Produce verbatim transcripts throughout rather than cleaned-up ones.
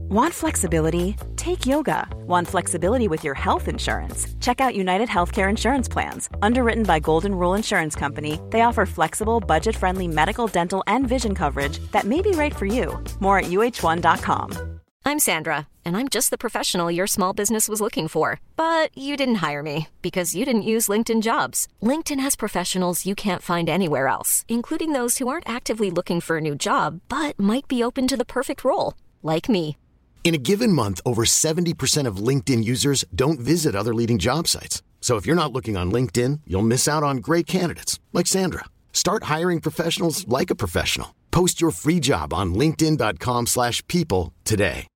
Want flexibility? Take yoga. Want flexibility with your health insurance? Check out United Healthcare Insurance Plans. Underwritten by Golden Rule Insurance Company, they offer flexible, budget-friendly medical, dental, and vision coverage that may be right for you. More at U H one dot com. I'm Sandra, and I'm just the professional your small business was looking for. But you didn't hire me because you didn't use LinkedIn Jobs. LinkedIn has professionals you can't find anywhere else, including those who aren't actively looking for a new job, but might be open to the perfect role, like me. In a given month, over seventy percent of LinkedIn users don't visit other leading job sites. So if you're not looking on LinkedIn, you'll miss out on great candidates like Sandra. Start hiring professionals like a professional. Post your free job on linkedin dot com slash people today.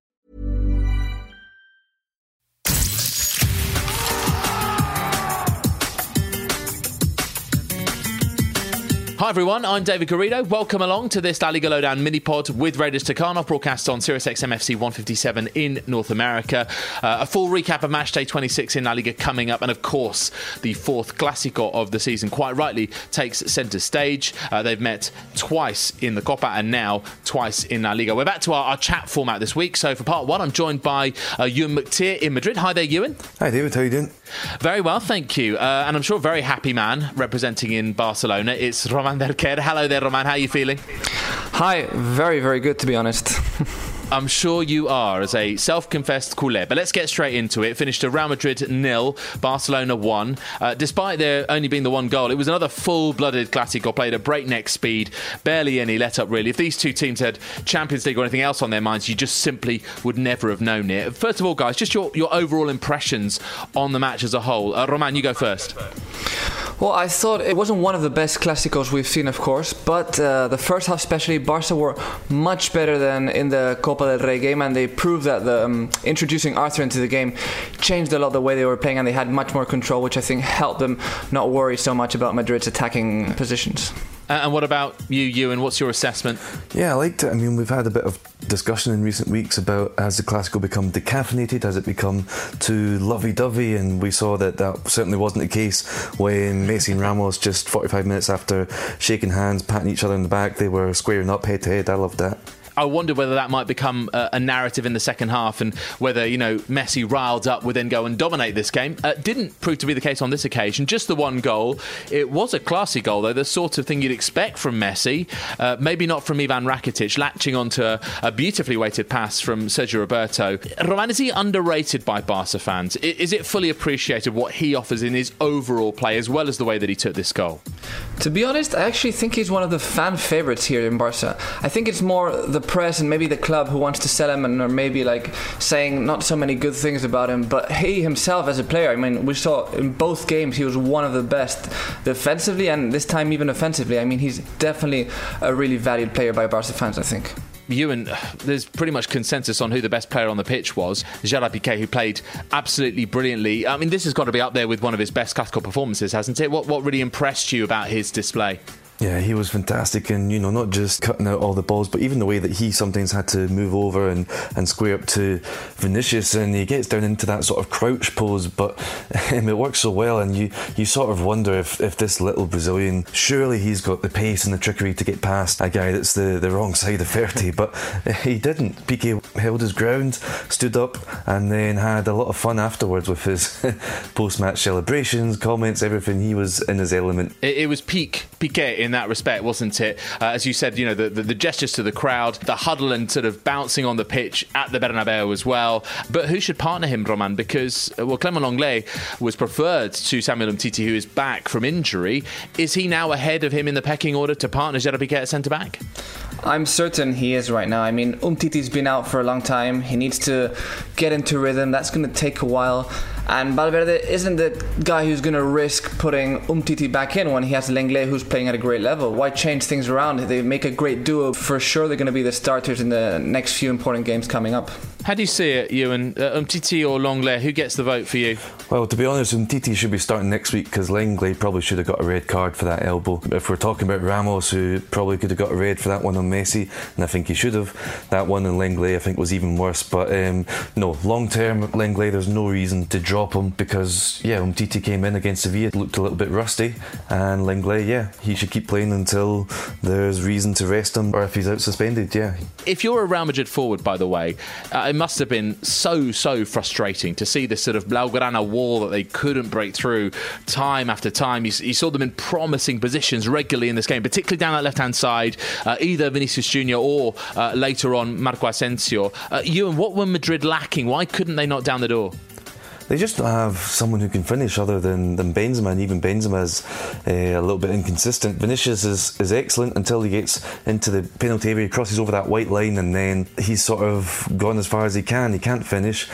Hi everyone, I'm David Garrido. Welcome along to this La Liga Lowdown mini-pod with Raiders Tucano, broadcast on Sirius X M F C one fifty-seven in North America. Uh, a full recap of Matchday twenty-six in La Liga coming up, and of course, the fourth Clásico of the season, quite rightly, takes centre stage. Uh, they've met twice in the Copa and now twice in La Liga. We're back to our, our chat format this week, so for part one, I'm joined by uh, Ewan McTeer in Madrid. Hi there, Ewan. Hi David, how you doing? Very well, thank you. Uh, and I'm sure a very happy man representing in Barcelona. It's Roman Berquer. Hello there, Roman. How are you feeling? Hi. Very, very good, to be honest. I'm sure you are, as a self-confessed culé. But let's get straight into it. Finished a Real Madrid nil, Barcelona one. Uh, despite there only being the one goal, it was another full-blooded Clásico, played at breakneck speed. Barely any let-up, really. If these two teams had Champions League or anything else on their minds, you just simply would never have known it. First of all, guys, just your, your overall impressions on the match as a whole. Uh, Roman, you go first. Well, I thought it wasn't one of the best Clásicos we've seen, of course, but uh, the first half especially, Barca were much better than in the Copa del Rey game, and they proved that the, um, introducing Arthur into the game changed a lot the way they were playing, and they had much more control, which I think helped them not worry so much about Madrid's attacking positions. Uh, and what about you, Ewan? What's your assessment? Yeah, I liked it. I mean, we've had a bit of discussion in recent weeks about, has the Clásico become decaffeinated? Has it become too lovey-dovey? And we saw that that certainly wasn't the case when Messi and Ramos, just forty-five minutes after shaking hands, patting each other in the back, they were squaring up head-to-head. I loved that. I wonder whether that might become a, a narrative in the second half, and whether, you know, Messi riled up would then go and dominate this game. Uh, didn't prove to be the case on this occasion. Just the one goal. It was a classy goal, though, the sort of thing you'd expect from Messi. Uh, maybe not from Ivan Rakitic, latching onto a, a beautifully weighted pass from Sergio Roberto. Roman, is he underrated by Barca fans? Is it fully appreciated what he offers in his overall play, as well as the way that he took this goal? To be honest, I actually think he's one of the fan favourites here in Barca. I think it's more the press and maybe the club who wants to sell him, and or maybe like saying not so many good things about him, but he himself as a player, I mean, we saw in both games he was one of the best defensively, and this time even offensively. I mean, he's definitely a really valued player by Barca fans, I think. Ewan, there's pretty much consensus on who the best player on the pitch was. Gerard Piqué, who played absolutely brilliantly. I mean, this has got to be up there with one of his best Clásico performances, hasn't it? What what really impressed you about his display? Yeah, he was fantastic, and you know, not just cutting out all the balls, but even the way that he sometimes had to move over and, and square up to Vinicius, and he gets down into that sort of crouch pose, but um, it works so well, and you, you sort of wonder if, if this little Brazilian, surely he's got the pace and the trickery to get past a guy that's the, the wrong side of thirty, but he didn't. Piqué held his ground, stood up, and then had a lot of fun afterwards with his post-match celebrations, comments, everything. He was in his element. It, it was peak Piqué in that respect, wasn't it? Uh, as you said, you know, the, the, the gestures to the crowd, the huddle and sort of bouncing on the pitch at the Bernabeu as well. But who should partner him, Roman? Because, well, Clement Lenglet was preferred to Samuel Umtiti, who is back from injury. Is he now ahead of him in the pecking order to partner Gerard Piqué at centre-back? I'm certain he is right now. I mean, Umtiti's been out for a long time. He needs to get into rhythm. That's going to take a while. And Valverde isn't the guy who's going to risk putting Umtiti back in when he has Lenglet, who's playing at a great level. Why change things around? They make a great duo. For sure, they're going to be the starters in the next few important games coming up. How do you see it, Ewan? Uh, Umtiti or Lenglet? Who gets the vote for you? Well, to be honest, Umtiti should be starting next week, because Lenglet probably should have got a red card for that elbow. If we're talking about Ramos, who probably could have got a red for that one on Messi, and I think he should have. That one on Lenglet, I think, was even worse. But um, no, long term, Lenglet, there's no reason to drop him because, yeah, Umtiti came in against Sevilla, looked a little bit rusty, and Lenglet, yeah, he should keep playing until there's reason to rest him, or if he's out suspended, yeah. If you're a Real Madrid forward, by the way, uh, it must have been so, so frustrating to see this sort of Blaugrana wall that they couldn't break through time after time. You, you saw them in promising positions regularly in this game, particularly down that left-hand side, uh, either Vinicius Junior or uh, later on Marco Asensio. Uh, Ewan, what were Madrid lacking? Why couldn't they knock down the door? They just don't have someone who can finish other than, than Benzema, and even Benzema is uh, a little bit inconsistent. Vinicius is, is excellent until he gets into the penalty area, he crosses over that white line, and then he's sort of gone as far as he can. He can't finish,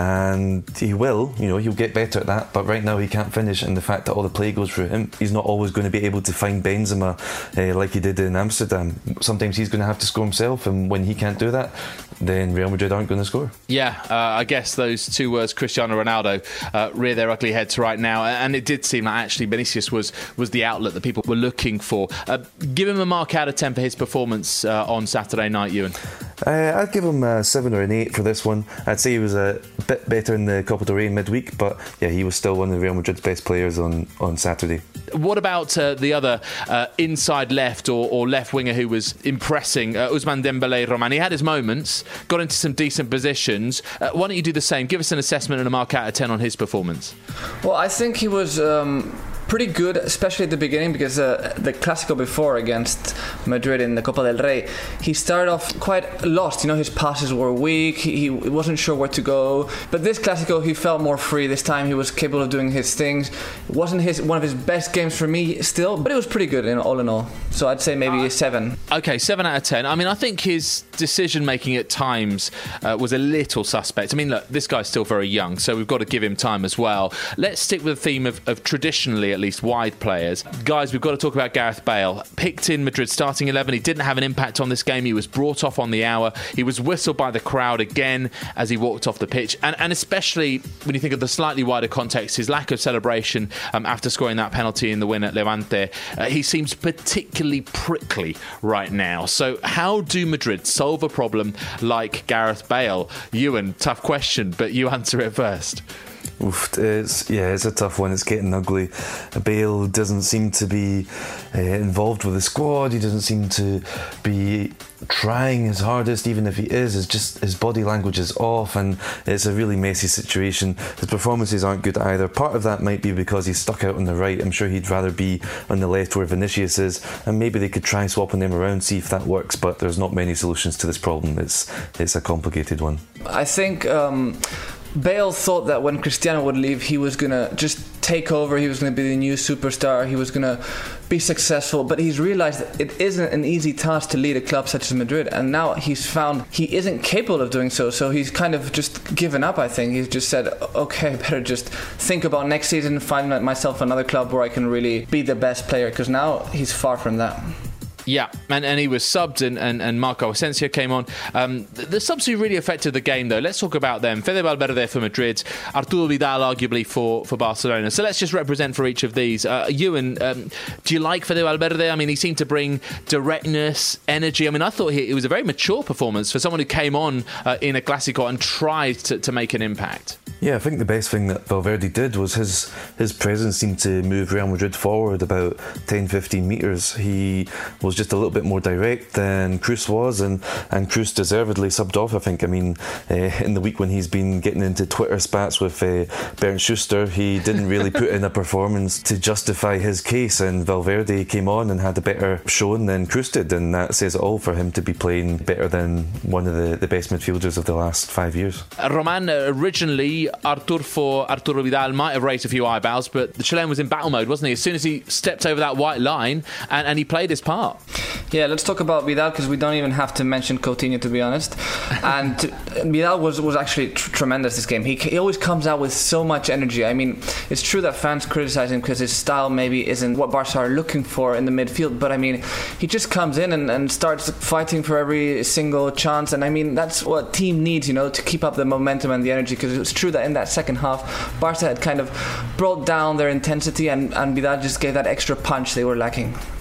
and he will, you know, he'll get better at that, but right now he can't finish, and the fact that all the play goes through him, he's not always going to be able to find Benzema uh, like he did in Amsterdam. Sometimes he's going to have to score himself, and when he can't do that, then Real Madrid aren't going to score. Yeah, uh, I guess those two words, Cristiano Ronaldo, Uh, rear their ugly heads right now, and it did seem like actually Vinicius was was the outlet that people were looking for. Uh, give him a mark out of ten for his performance uh, on Saturday night, Ewan. Uh, I'd give him a seven or an eight for this one. I'd say he was a bit better in the Copa del Rey midweek, but yeah, he was still one of Real Madrid's best players on, on Saturday. What about uh, the other uh, inside left or, or left winger who was impressing, uh, Ousmane Dembélé Roman? He had his moments, got into some decent positions. Uh, why don't you do the same? Give us an assessment and a mark out of ten on his performance. Well, I think he was um, pretty good, especially at the beginning, because uh, the Clásico before against Madrid in the Copa del Rey, he started off quite lost. You know, his passes were weak, he, he wasn't sure where to go. But this Clásico, he felt more free. This time he was capable of doing his things. It wasn't his one of his best games for me still, but it was pretty good in all in all. So I'd say maybe a seven. Okay, seven out of ten. I mean, I think his decision making at times uh, was a little suspect. I mean, look, this guy's still very young, so we've got to give him time as well. Let's stick with the theme of, of traditionally, at least, wide players. Guys, we've got to talk about Gareth Bale. Picked in Madrid's starting eleven. He didn't have an impact on this game. He was brought off on the hour. He was whistled by the crowd again as he walked off the pitch. And, and especially when you think of the slightly wider context, his lack of celebration um, after scoring that penalty in the win at Levante, uh, he seems particularly prickly right now. So how do Madrid solve a problem like Gareth Bale? Ewan, tough question, but you answer it first. Oof, it's, yeah, it's a tough one. It's getting ugly. Bale doesn't seem to be uh, involved with the squad. He doesn't seem to be trying his hardest. Even if he is, it's just his body language is off, and it's a really messy situation. His performances aren't good either. Part of that might be because he's stuck out on the right. I'm sure he'd rather be on the left where Vinicius is, and maybe they could try swapping them around, see if that works, but there's not many solutions to this problem. It's, it's a complicated one. I think um Bale thought that when Cristiano would leave, he was going to just take over, he was going to be the new superstar, he was going to be successful, but he's realised that it isn't an easy task to lead a club such as Madrid, and now he's found he isn't capable of doing so, so he's kind of just given up, I think. He's just said, okay, I better just think about next season and find myself another club where I can really be the best player, because now he's far from that. Yeah, and, and he was subbed, and, and, and Marco Asensio came on. Um, the, the subs who really affected the game, though, let's talk about them. Fede Valverde for Madrid, Arturo Vidal arguably for, for Barcelona. So let's just represent for each of these. Uh, Ewan, um, do you like Fede Valverde? I mean, he seemed to bring directness, energy. I mean, I thought he, it was a very mature performance for someone who came on uh, in a Clásico and tried to, to make an impact. Yeah, I think the best thing that Valverde did was his his presence seemed to move Real Madrid forward about ten to fifteen metres. He was just a little bit more direct than Kroos was, and, and Kroos deservedly subbed off, I think. I mean, uh, in the week when he's been getting into Twitter spats with uh, Bernd Schuster, he didn't really put in a performance to justify his case, and Valverde came on and had a better showing than Kroos did, and that says it all for him to be playing better than one of the, the best midfielders of the last five years. Roman, originally Artur for Arturo Vidal might have raised a few eyebrows, but the Chilean was in battle mode, wasn't he? As soon as he stepped over that white line, and, and he played his part. Yeah, let's talk about Vidal, because we don't even have to mention Coutinho, to be honest. And Vidal was, was actually tr- tremendous this game. He, he always comes out with so much energy. I mean, it's true that fans criticize him because his style maybe isn't what Barca are looking for in the midfield, but I mean, he just comes in and, and starts fighting for every single chance, and I mean, that's what team needs, you know, to keep up the momentum and the energy, because it was true that in that second half, Barca had kind of brought down their intensity, and, and Vidal just gave that extra punch they were lacking.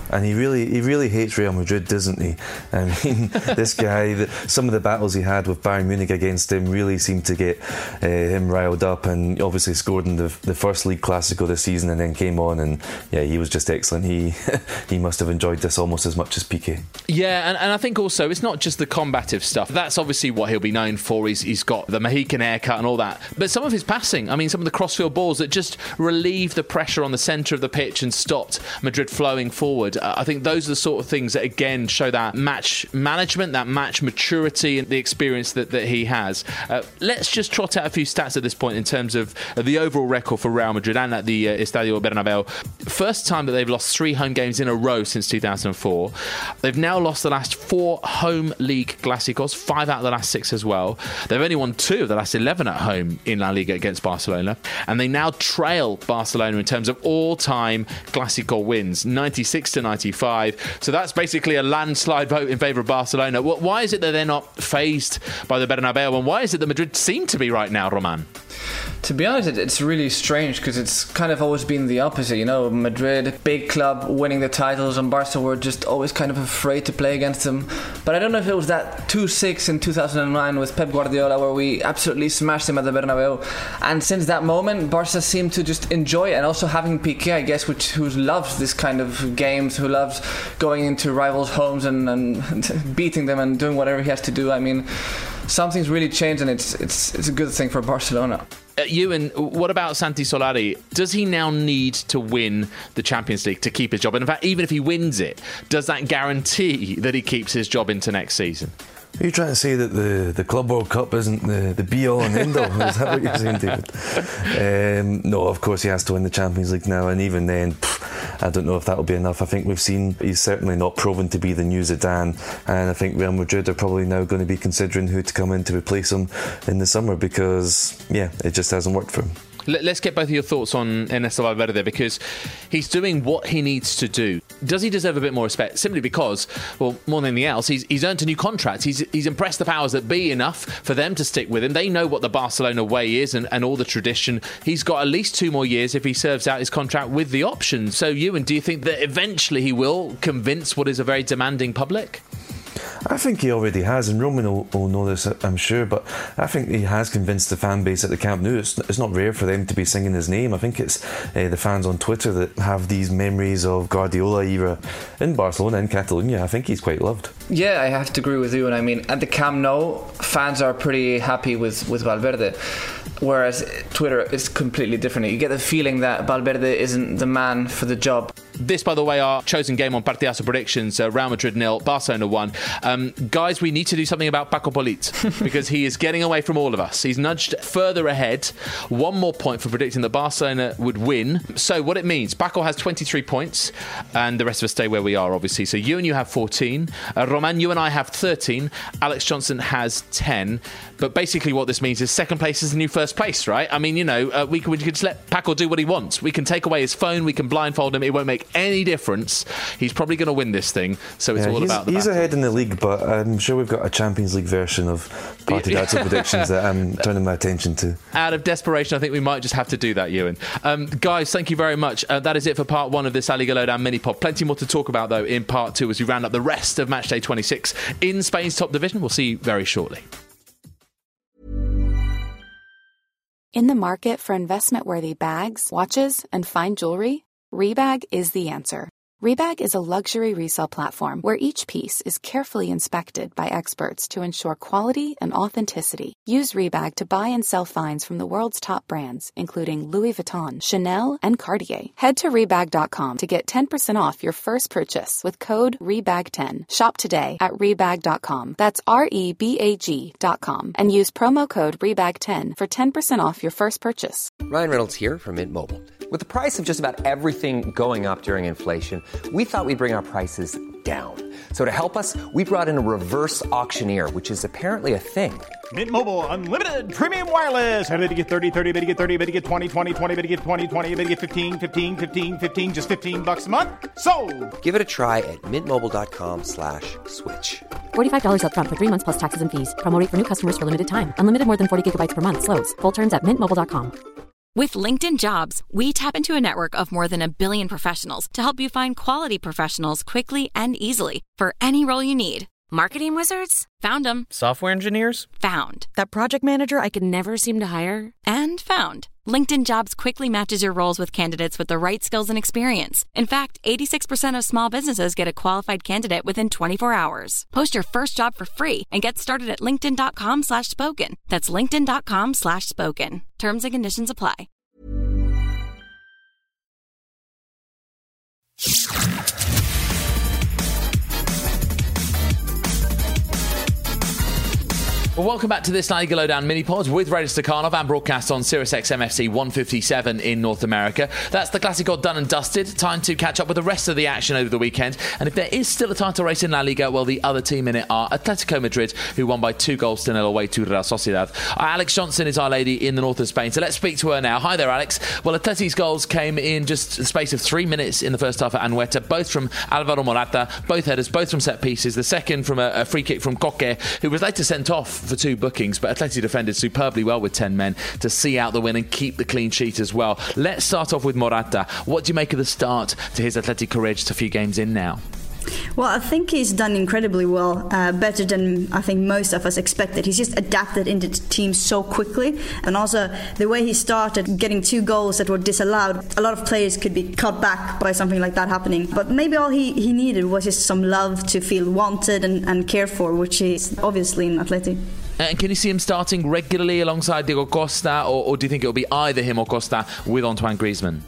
and he really he really hates Real Madrid, doesn't he? I mean, this guy, the, some of the battles he had with Bayern Munich against him really seemed to get uh, him riled up, and obviously scored in the the first League Clasico this season, and then came on, and yeah, he was just excellent. He he must have enjoyed this almost as much as Piqué. Yeah, and, and I think also it's not just the combative stuff. That's obviously what he'll be known for. He's, he's got the Mohican haircut and all that. But some of his passing, I mean, some of the crossfield balls that just relieved the pressure on the centre of the pitch and stopped Madrid flowing forward. Uh, I think those are the sort of things that, again, show that match management, that match maturity and the experience that, that he has. Uh, let's just trot out a few stats at this point in terms of uh, the overall record for Real Madrid and at the uh, Estadio Bernabeu. First time that they've lost three home games in a row since two thousand four. They've now lost the last four home league Clásicos, five out of the last six as well. They've only won two of the last eleven at home in La Liga against Barcelona, and they now trail Barcelona in terms of all-time Clásico wins, ninety-six to ninety-five. So that's basically a landslide vote in favour of Barcelona. Why is it that they're not fazed by the Bernabeu, and why is it that Madrid seem to be right now, Roman? To be honest, it's really strange because it's kind of always been the opposite, you know. Madrid, big club, winning the titles, and Barca were just always kind of afraid to play against them. But I don't know if it was that two six in two thousand nine with Pep Guardiola where we absolutely smashed them at the Bernabeu. And since that moment, Barca seemed to just enjoy it. And also having Piqué, I guess, which who loves this kind of games, who loves going into rivals' homes and, and beating them and doing whatever he has to do. I mean, something's really changed, and it's it's it's a good thing for Barcelona. Uh, Ewan, what about Santi Solari? Does he now need to win the Champions League to keep his job? And in fact, even if he wins it, does that guarantee that he keeps his job into next season? Are you trying to say that the, the Club World Cup isn't the, the be-all and end-all? Is that what you're saying, David? Um, no, of course he has to win the Champions League now, and even then, pff, I don't know if that'll be enough. I think we've seen he's certainly not proven to be the new Zidane, and I think Real Madrid are probably now going to be considering who to come in to replace him in the summer because, yeah, it just hasn't worked for him. Let's get both of your thoughts on Ernesto Valverde, because he's doing what he needs to do. Does he deserve a bit more respect? Simply because, well, more than anything else, he's, he's earned a new contract. He's he's impressed the powers that be enough for them to stick with him. They know what the Barcelona way is and, and all the tradition. He's got at least two more years if he serves out his contract with the option. So, Ewan, do you think that eventually he will convince what is a very demanding public? I think he already has, and Roman will, will know this, I'm sure, but I think he has convinced the fan base at the Camp Nou. It's, it's not rare for them to be singing his name. I think it's uh, the fans on Twitter that have these memories of Guardiola era in Barcelona, in Catalonia. I think he's quite loved. Yeah, I have to agree with you. And I mean, at the Camp Nou, fans are pretty happy with, with Valverde. Whereas Twitter is completely different. You get the feeling that Valverde isn't the man for the job. This, by the way, our chosen game on Partidazo predictions, uh, Real Madrid nil, Barcelona one. Um, guys, we need to do something about Paco Polit because he is getting away from all of us. He's nudged further ahead. One more point for predicting that Barcelona would win. So what it means, Paco has twenty-three points and the rest of us stay where we are, obviously. So you and you have fourteen. Uh, Roman, you and I have thirteen. Alex Johnson has ten. But basically what this means is second place is the new first place, right? I mean, you know, uh, we, can, we can just let Paco do what he wants. We can take away his phone, we can blindfold him, it won't make any difference. He's probably going to win this thing, so it's yeah, all he's, about the He's battle. ahead in the league, but I'm sure we've got a Champions League version of Partidazo predictions that I'm turning my attention to. Out of desperation, I think we might just have to do that, Ewan. Um, guys, thank you very much. Uh, that is it for part one of this La Liga Lowdown mini-pod. Plenty more to talk about, though, in part two as we round up the rest of Matchday twenty-six in Spain's top division. We'll see you very shortly. In the market for investment-worthy bags, watches, and fine jewelry, Rebag is the answer. Rebag is a luxury resale platform where each piece is carefully inspected by experts to ensure quality and authenticity. Use Rebag to buy and sell finds from the world's top brands, including Louis Vuitton, Chanel, and Cartier. Head to Rebag dot com to get ten percent off your first purchase with code Rebag ten. Shop today at Rebag dot com. That's R E B A G dot com. And use promo code Rebag ten for ten percent off your first purchase. Ryan Reynolds here from Mint Mobile. With the price of just about everything going up during inflation, we thought we'd bring our prices down. So to help us, we brought in a reverse auctioneer, which is apparently a thing. Mint Mobile Unlimited Premium Wireless. How to get thirty, thirty, how to get thirty, how to get twenty, twenty, twenty, how to get twenty, twenty, how to get fifteen, fifteen, fifteen, fifteen, just fifteen bucks a month? Sold! Give it a try at mintmobile.com slash switch. forty-five dollars up front for three months plus taxes and fees. Promo rate for new customers for limited time. Unlimited more than forty gigabytes per month. Slows full terms at mint mobile dot com. With LinkedIn Jobs, we tap into a network of more than a billion professionals to help you find quality professionals quickly and easily for any role you need. Marketing wizards? Found them. Software engineers? Found. That project manager I could never seem to hire? And found. LinkedIn Jobs quickly matches your roles with candidates with the right skills and experience. In fact, eighty-six percent of small businesses get a qualified candidate within twenty-four hours. Post your first job for free and get started at linkedin.com slash spoken. That's linkedin.com slash spoken. Terms and conditions apply. Well, welcome back to this La Liga Lowdown mini-pod with Radis Stakhanov and broadcast on SiriusXM F C one fifty-seven in North America. That's the Clásico done and dusted. Time to catch up with the rest of the action over the weekend. And if there is still a title race in La Liga, well, the other team in it are Atletico Madrid, who won by two goals to nil away to Real Sociedad. Uh, Alex Johnson is our lady in the north of Spain, so let's speak to her now. Hi there, Alex. Well, Atleti's goals came in just the space of three minutes in the first half at Anoeta, both from Alvaro Morata, both headers, both from set pieces. The second from a, a free kick from Coque, who was later sent off for two bookings, but Atleti defended superbly well with ten men to see out the win and keep the clean sheet as well. Let's start off with Morata. What do you make of the start to his Athletic career just a few games in now? Well, I think he's done incredibly well, uh, better than I think most of us expected. He's just adapted into the team so quickly, and also the way he started getting two goals that were disallowed, a lot of players could be cut back by something like that happening. But maybe all he, he needed was just some love to feel wanted and, and cared for, which is obviously in Atleti. And can you see him starting regularly alongside Diego Costa, or, or do you think it'll be either him or Costa with Antoine Griezmann?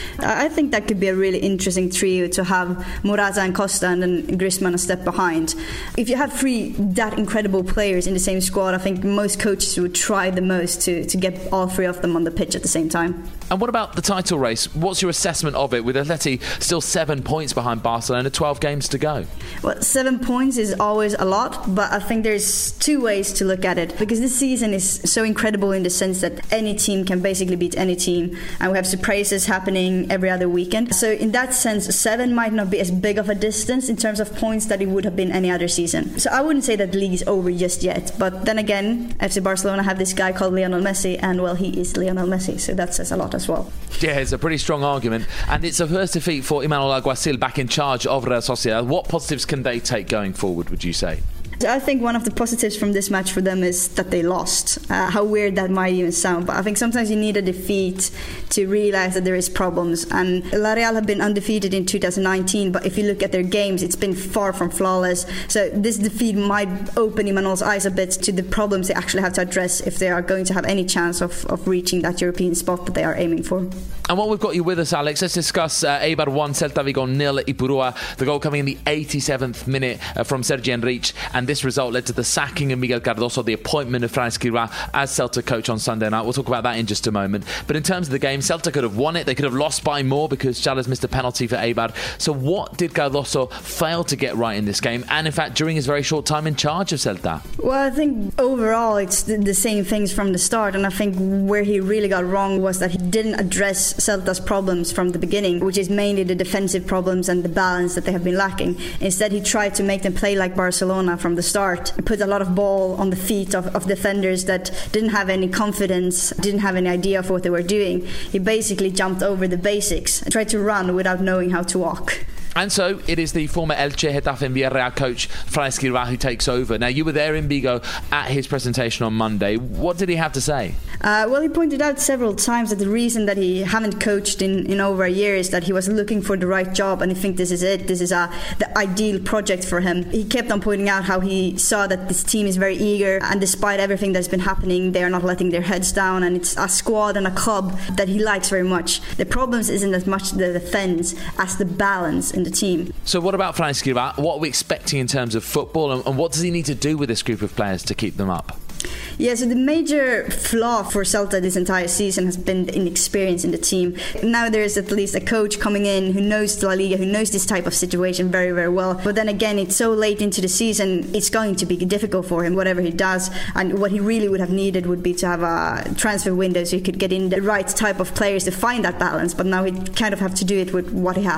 I think that could be a really interesting trio to have Morata and Costa and then Griezmann a step behind. If you have three that incredible players in the same squad, I think most coaches would try the most to, to get all three of them on the pitch at the same time. And what about the title race? What's your assessment of it, with Atleti still seven points behind Barcelona, twelve games to go? Well, seven points is always a lot, but I think there's two ways to look at it, because this season is so incredible in the sense that any team can basically beat any team, and we have surprises happening every other weekend. So in that sense, seven might not be as big of a distance in terms of points that it would have been any other season. So I wouldn't say that the league is over just yet, but then again, F C Barcelona have this guy called Lionel Messi, and well, he is Lionel Messi, so that says a lot as well. Yeah, it's a pretty strong argument, and it's a first defeat for Emmanuel Alguacil back in charge of Real Sociedad. What positives can they take going forward, would you say? I think one of the positives from this match for them is that they lost. Uh, how weird that might even sound, but I think sometimes you need a defeat to realise that there is problems. And La Real have been undefeated in two thousand nineteen, but if you look at their games, it's been far from flawless. So this defeat might open Imanol's eyes a bit to the problems they actually have to address if they are going to have any chance of, of reaching that European spot that they are aiming for. And while we've got you with us, Alex, let's discuss uh, Eibar one, Celta Vigo nil at Ipurua. The goal coming in the eighty-seventh minute uh, from Sergi Enrich, and this result led to the sacking of Miguel Cardoso, the appointment of Fran Escrivá as Celta coach on Sunday night. We'll talk about that in just a moment. But in terms of the game, Celta could have won it. They could have lost by more because Chalas missed a penalty for Eibar. So what did Cardoso fail to get right in this game, and in fact during his very short time in charge of Celta? Well, I think overall it's the, the same things from the start, and I think where he really got wrong was that he didn't address Celta's problems from the beginning, which is mainly the defensive problems and the balance that they have been lacking. Instead, he tried to make them play like Barcelona from the start, put a lot of ball on the feet of, of defenders that didn't have any confidence, didn't have any idea of what they were doing. He basically jumped over the basics and tried to run without knowing how to walk. And so it is the former Elche, Getafe and Villarreal coach Fran Escrivá who takes over. Now, you were there in Vigo at his presentation on Monday. What did he have to say? Uh, well, he pointed out several times that the reason that he haven't coached in, in over a year is that he was looking for the right job, and he thinks this is it. This is a, the ideal project for him. He kept on pointing out how he saw that this team is very eager, and despite everything that's been happening, they are not letting their heads down, and it's a squad and a club that he likes very much. The problems isn't as much the defence as the balance in the team. So what about Fran Escrivá? What are we expecting in terms of football, and, and what does he need to do with this group of players to keep them up? Yeah, so the major flaw for Celta this entire season has been the inexperience in the team. Now there is at least a coach coming in who knows La Liga, who knows this type of situation very, very well. But then again, it's so late into the season, it's going to be difficult for him, whatever he does. And what he really would have needed would be to have a transfer window so he could get in the right type of players to find that balance. But now he kind of have to do it with what he has.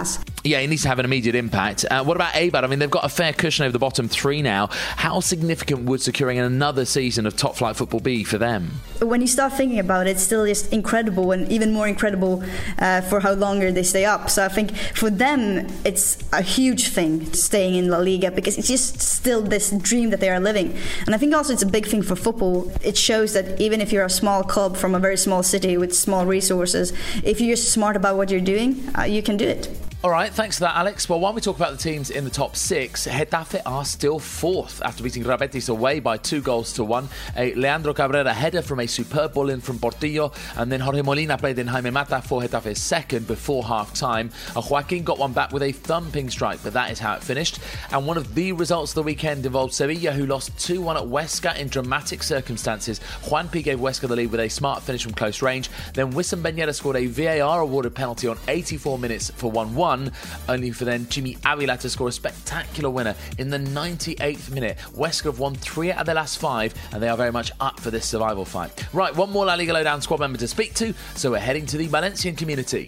Yeah, he needs to have an immediate impact. Uh, what about Eibar? I mean, they've got a fair cushion over the bottom three now. How significant would securing another season of top-flight football be for them? When you start thinking about it, it's still just incredible, and even more incredible uh, for how longer they stay up. So I think for them, it's a huge thing staying in La Liga, because it's just still this dream that they are living. And I think also it's a big thing for football. It shows that even if you're a small club from a very small city with small resources, if you're just smart about what you're doing, uh, you can do it. All right, thanks for that, Alex. Well, while we talk about the teams in the top six, Getafe are still fourth after beating Real Betis away by two goals to one. A Leandro Cabrera header from a superb ball in from Portillo, and then Jorge Molina played in Jaime Mata for Getafe's second before half-time. Joaquin got one back with a thumping strike, but that is how it finished. And one of the results of the weekend involved Sevilla, who lost two one at Huesca in dramatic circumstances. Juanpi gave Huesca the lead with a smart finish from close range. Then Wissam Ben Yedder scored a V A R-awarded penalty on eighty-four minutes for one one. Only for then Jimmy Avila to score a spectacular winner in the ninety-eighth minute. Huesca have won three out of their last five, and they are very much up for this survival fight. Right, one more La Liga Lowdown squad member to speak to, so we're heading to the Valencian community.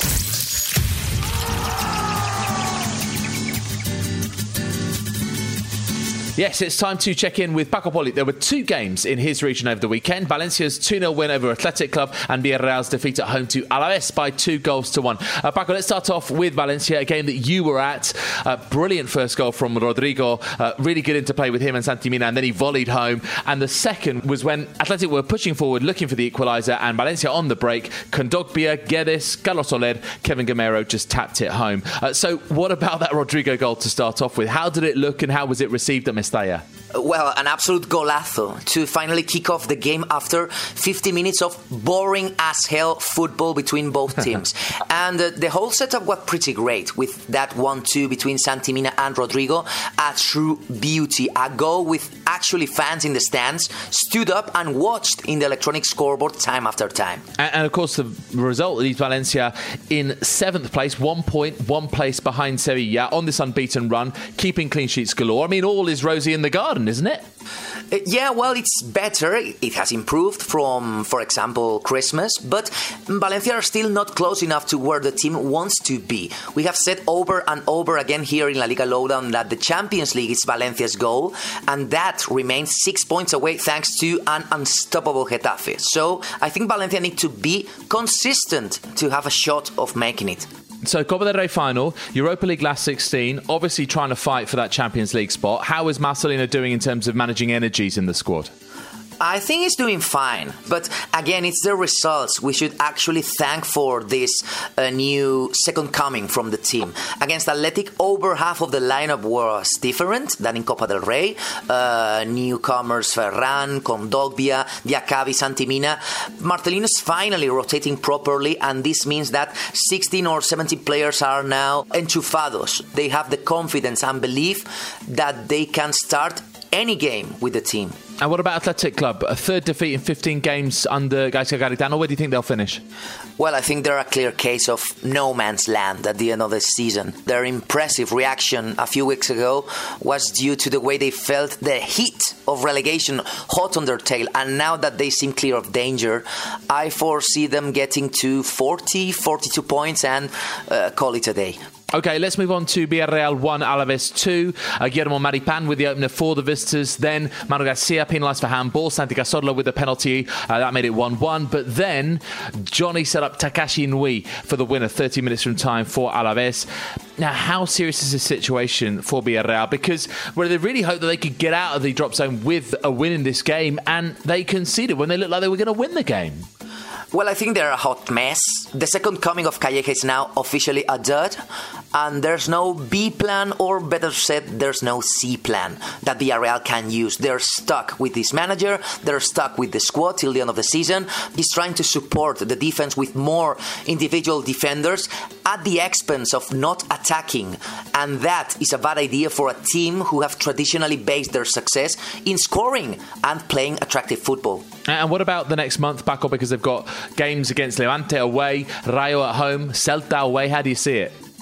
Yes, it's time to check in with Paco Poli. There were two games in his region over the weekend. Valencia's two nil win over Athletic Club and Villarreal's defeat at home to Alaves by two goals to one. Uh, Paco, let's start off with Valencia, a game that you were at. Uh, brilliant first goal from Rodrigo. Uh, really good interplay with him and Santi Mina, and then he volleyed home. And the second was when Athletic were pushing forward, looking for the equaliser, and Valencia on the break. Kondogbia, Guedes, Carlos Soler, Kevin Gamero just tapped it home. Uh, so what about that Rodrigo goal to start off with? How did it look and how was it received at Mestalla? Well, an absolute golazo to finally kick off the game after fifty minutes of boring as hell football between both teams. And uh, the whole setup was pretty great with that one two between Santi Mina and Rodrigo. A true beauty. A goal with actually fans in the stands stood up and watched in the electronic scoreboard time after time. And, and of course, the result leaves Valencia in seventh place, one point, one place behind Sevilla on this unbeaten run, keeping clean sheets galore. I mean, all is rosy in the garden, isn't it? Uh, yeah, well, it's better. It has improved from, for example, Christmas, but Valencia are still not close enough to where the team wants to be. We have said over and over again here in La Liga Lowdown that the Champions League is Valencia's goal, and that remains six points away thanks to an unstoppable Getafe. So I think Valencia need to be consistent to have a shot of making it. So Copa del Rey final, Europa League last sixteen, obviously trying to fight for that Champions League spot. How is Marcelino doing in terms of managing energies in the squad? I think he's doing fine, but again, it's the results we should actually thank for this uh, new second coming from the team. Against Athletic, over half of the lineup was different than in Copa del Rey. Uh, newcomers Ferran, Kondogbia, Diakabi, Santi Mina. Marcelino's finally rotating properly, and this means that sixteen or seventeen players are now enchufados. They have the confidence and belief that they can start any game with the team. And what about Athletic Club? A third defeat in fifteen games under Gaizka Garitano. Where do you think they'll finish? Well, I think they're a clear case of no man's land at the end of the season. Their impressive reaction a few weeks ago was due to the way they felt the heat of relegation hot on their tail. And now that they seem clear of danger, I foresee them getting to forty, forty-two points and uh, call it a day. OK, let's move on to Villarreal one, Alaves two. Uh, Guillermo Maripan with the opener for the visitors. Then Manu Garcia penalised for handball. Santi Cazorla with the penalty. Uh, that made it one one. But then Johnny set up Takashi Inui for the winner, thirty minutes from time for Alaves. Now, how serious is this situation for Villarreal? Because well, they really hoped that they could get out of the drop zone with a win in this game, and they conceded when they looked like they were going to win the game. Well, I think they're a hot mess. The second coming of Calleja is now officially a dud, and there's no B plan, or better said, there's no C plan that Villarreal can use. They're stuck with this manager, they're stuck with the squad till the end of the season. He's trying to support the defense with more individual defenders at the expense of not attacking, and that is a bad idea for a team who have traditionally based their success in scoring and playing attractive football. And what about the next month, Paco? Because they've got games against Levante away, Rayo at home, Celta away. How do you see it?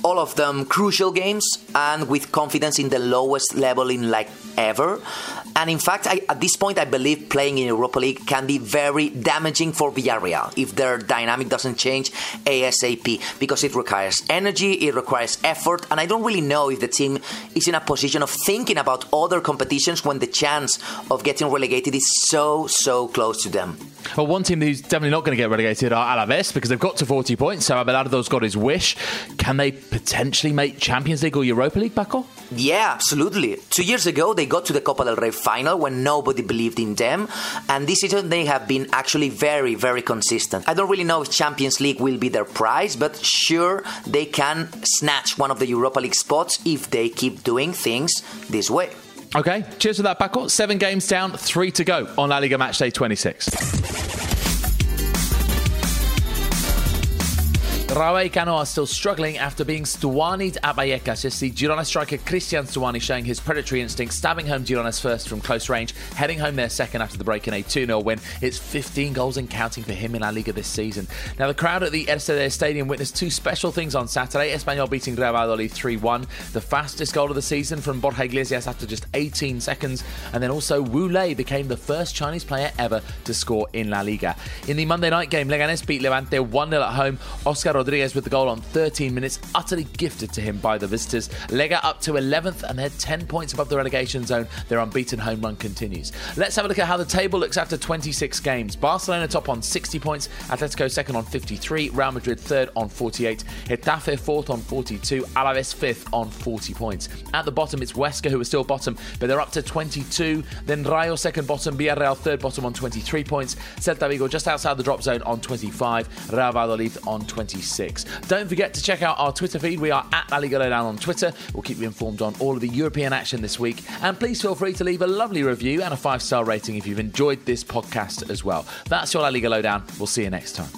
all of them crucial games and with confidence in the lowest level in like ever. And in fact, I, at this point, I believe playing in Europa League can be very damaging for Villarreal if their dynamic doesn't change ASAP, because it requires energy, it requires effort, and I don't really know if the team is in a position of thinking about other competitions when the chance of getting relegated is so, so close to them. Well, one team who's definitely not going to get relegated are Alaves, because they've got to forty points, so Abelardo's got his wish. Can they potentially make Champions League or Europa League, Paco? Yeah, absolutely. Two years ago, they got to the Copa del Rey final when nobody believed in them. And this season, they have been actually very, very consistent. I don't really know if Champions League will be their prize, but sure, they can snatch one of the Europa League spots if they keep doing things this way. Okay, cheers for that, Paco. Seven games down, three to go on La Liga Matchday twenty-six. Raúl Vallecano are still struggling after being Stuani'd at Vallecas. Yes, the Girona striker Cristian Stuani showing his predatory instinct, stabbing home Girona's first from close range, heading home their second after the break in a two nil win. It's fifteen goals and counting for him in La Liga this season. Now, the crowd at the Ercilla Stadium witnessed two special things on Saturday. Espanyol beating Real Valladolid three one, the fastest goal of the season from Borja Iglesias after just eighteen seconds. And then also Wu Lei became the first Chinese player ever to score in La Liga. In the Monday night game, Leganés beat Levante one nil at home. Oscar Rodriguez with the goal on thirteen minutes, utterly gifted to him by the visitors. Lega up to eleventh and they're ten points above the relegation zone. Their unbeaten home run continues. Let's have a look at how the table looks after twenty-six games. Barcelona top on sixty points, Atletico second on fifty-three, Real Madrid third on forty-eight, Getafe fourth on forty-two, Alaves fifth on forty points. At the bottom, it's Huesca who are still bottom, but they're up to twenty-two. Then Rayo second bottom, Villarreal third bottom on twenty-three points, Celta Vigo just outside the drop zone on twenty-five, Real Valladolid on twenty-six. Don't forget to check out our Twitter feed. We are at La Liga Lowdown on Twitter. We'll keep you informed on all of the European action this week. And please feel free to leave a lovely review and a five-star rating if you've enjoyed this podcast as well. That's your La Liga Lowdown. We'll see you next time.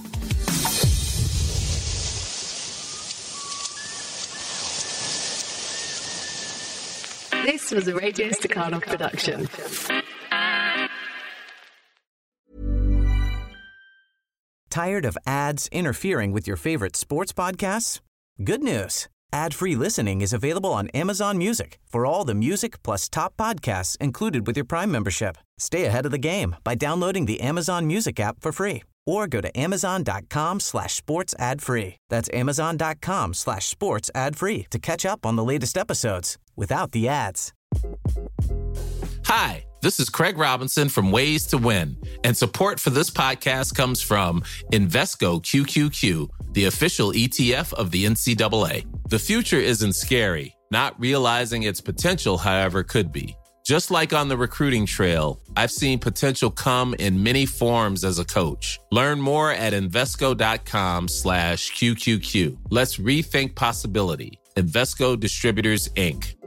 This was a Radio Staccato production. Tired of ads interfering with your favorite sports podcasts? Good news. Ad-free listening is available on Amazon Music for all the music plus top podcasts included with your Prime membership. Stay ahead of the game by downloading the Amazon Music app for free or go to amazon.com slash sports ad free. That's amazon.com slash sports ad free to catch up on the latest episodes without the ads. Hi, this is Craig Robinson from Ways to Win, and support for this podcast comes from Invesco Q Q Q, the official E T F of the N C double A. The future isn't scary. Not realizing its potential, however, could be. Just like on the recruiting trail, I've seen potential come in many forms as a coach. Learn more at Invesco.com slash QQQ. Let's rethink possibility. Invesco Distributors, Incorporated.